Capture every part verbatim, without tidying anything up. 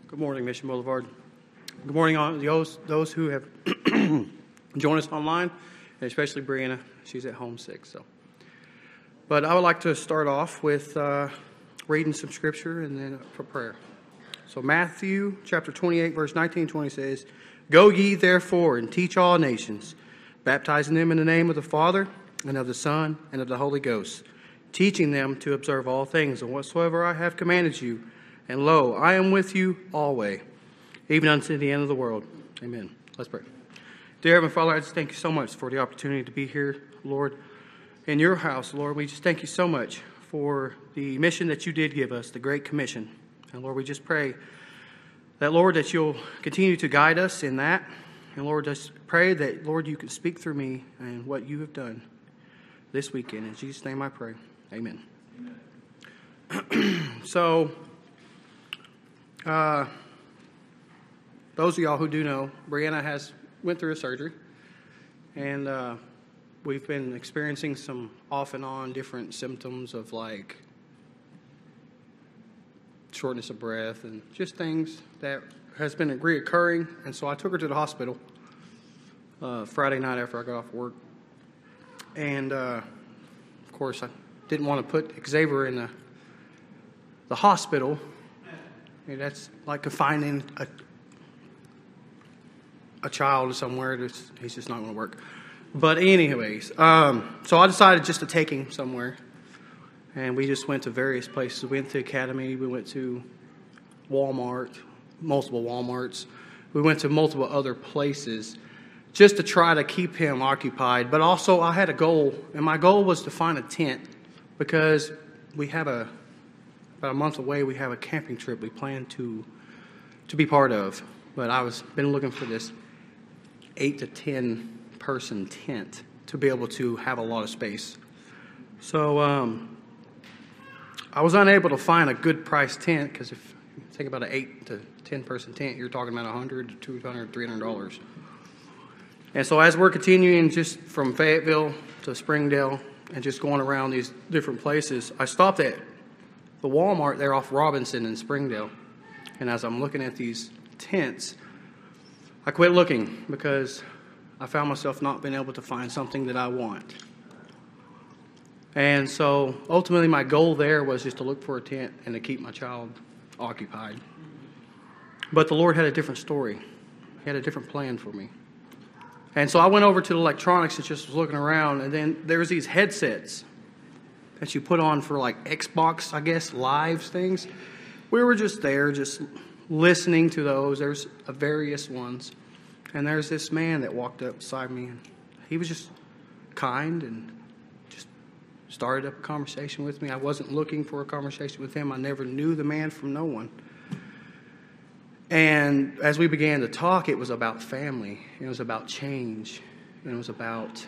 Good morning, Mission Boulevard. Good morning, on those those who have joined us online, and especially Brianna. She's at home sick, so. But I would like to start off with uh, reading some scripture and then for prayer. So Matthew chapter twenty-eight, verse nineteen and twenty says, "Go ye therefore and teach all nations, baptizing them in the name of the Father and of the Son and of the Holy Ghost, teaching them to observe all things and whatsoever I have commanded you. And lo, I am with you always, even unto the end of the world." Amen. Let's pray. Dear Heavenly Father, I just thank you so much for the opportunity to be here, Lord, in your house, Lord. We just thank you so much for the mission that you did give us, the Great Commission. And Lord, we just pray that, Lord, that you'll continue to guide us in that. And Lord, just pray that, Lord, you can speak through me and what you have done this weekend. In Jesus' name I pray. Amen. Amen. So... Uh, those of y'all who do know, Brianna has went through a surgery, and uh, we've been experiencing some off and on different symptoms of like shortness of breath and just things that has been reoccurring. And so I took her to the hospital uh, Friday night after I got off work, and uh, of course I didn't want to put Xavier in the the hospital. And that's like confining a, a child somewhere. That's, he's just not going to work. But anyways, um, so I decided just to take him somewhere. And we just went to various places. We went to Academy. We went to Walmart, multiple Walmarts. We went to multiple other places just to try to keep him occupied. But also I had a goal, and my goal was to find a tent because we have a... About a month away, we have a camping trip we plan to to be part of. But I was been looking for this eight to ten person tent to be able to have a lot of space. So um, I was unable to find a good price tent because if you think about an eight to ten person tent, you're talking about a hundred to two hundred, three hundred dollars. And so as we're continuing just from Fayetteville to Springdale and just going around these different places, I stopped at the Walmart there off Robinson in Springdale. And as I'm looking at these tents, I quit looking because I found myself not being able to find something that I want. And so ultimately my goal there was just to look for a tent and to keep my child occupied. But the Lord had a different story. He had a different plan for me. And so I went over to the electronics and just was looking around, and then there was these headsets that you put on for like Xbox, I guess, live things. We were just there, just listening to those. There's various ones. And there's this man that walked up beside me, and he was just kind and just started up a conversation with me. I wasn't looking for a conversation with him. I never knew the man from no one. And as we began to talk, it was about family. It was about change. And it was about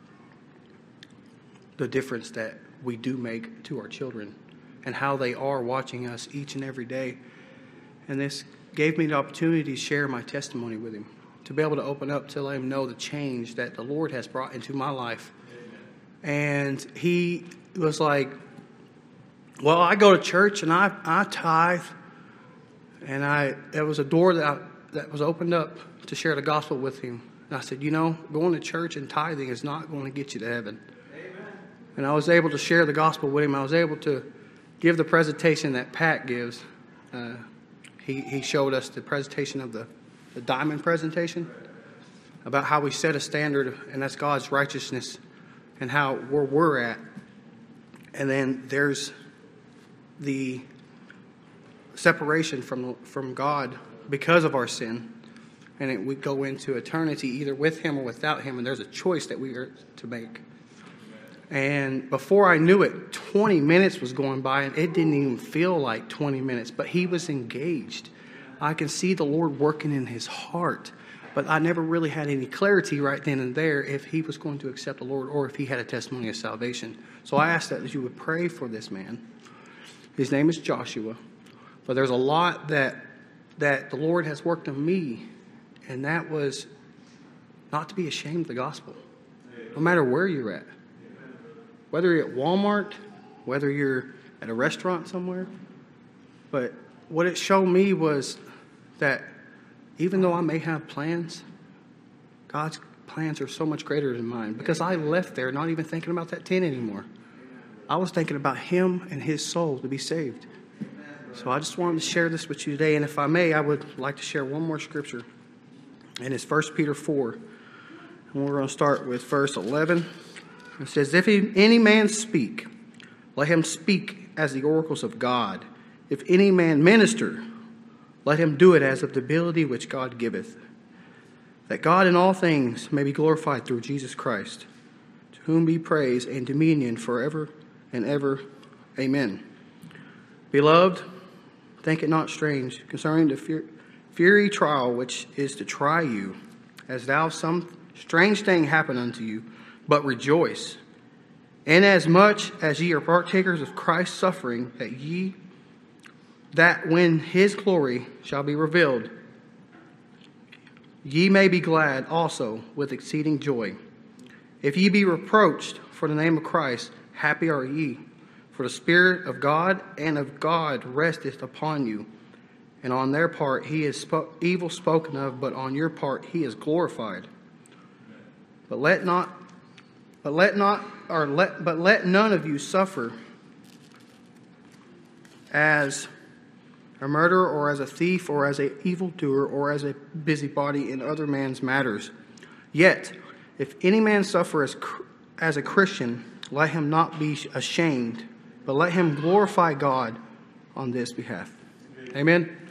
the difference that we do make to our children and how they are watching us each and every day. And this gave me the opportunity to share my testimony with him, to be able to open up, to let him know the change that the Lord has brought into my life. And he was like, well, I go to church and I, I tithe. And I there was a door that I, that was opened up to share the gospel with him. And I said, you know, going to church and tithing is not going to get you to heaven. And I was able to share the gospel with him. I was able to give the presentation that Pat gives. Uh, he, he showed us the presentation of the, the diamond presentation about how we set a standard, and that's God's righteousness, and how where we're at. And then there's the separation from from God because of our sin. And it, we go into eternity either with him or without him, and there's a choice that we are to make. And before I knew it, twenty minutes was going by, and it didn't even feel like twenty minutes, but he was engaged. I can see the Lord working in his heart, but I never really had any clarity right then and there if he was going to accept the Lord or if he had a testimony of salvation. So I asked that you would pray for this man. His name is Joshua, but there's a lot that that the Lord has worked on me, and that was not to be ashamed of the gospel, no matter where you're at. Whether you're at Walmart, whether you're at a restaurant somewhere. But what it showed me was that even though I may have plans, God's plans are so much greater than mine. Because I left there not even thinking about that tent anymore. I was thinking about him and his soul to be saved. So I just wanted to share this with you today. And if I may, I would like to share one more scripture. And it's First Peter four. And we're going to start with verse eleven. It says, if any man speak, let him speak as the oracles of God. If any man minister, let him do it as of the ability which God giveth, that God in all things may be glorified through Jesus Christ, to whom be praise and dominion forever and ever. Amen. Beloved, think it not strange concerning the fiery trial which is to try you, as thou some strange thing happen unto you, but rejoice, inasmuch as ye are partakers of Christ's suffering, that ye that when his glory shall be revealed, ye may be glad also with exceeding joy. If ye be reproached for the name of Christ, happy are ye, for the Spirit of God and of God resteth upon you. And on their part he is spo- evil spoken of, but on your part he is glorified. But let not, but let not, or let, but let none of you suffer as a murderer, or as a thief, or as an evildoer, or as a busybody in other man's matters. Yet, if any man suffer as, as a Christian, let him not be ashamed, but let him glorify God on this behalf. Amen.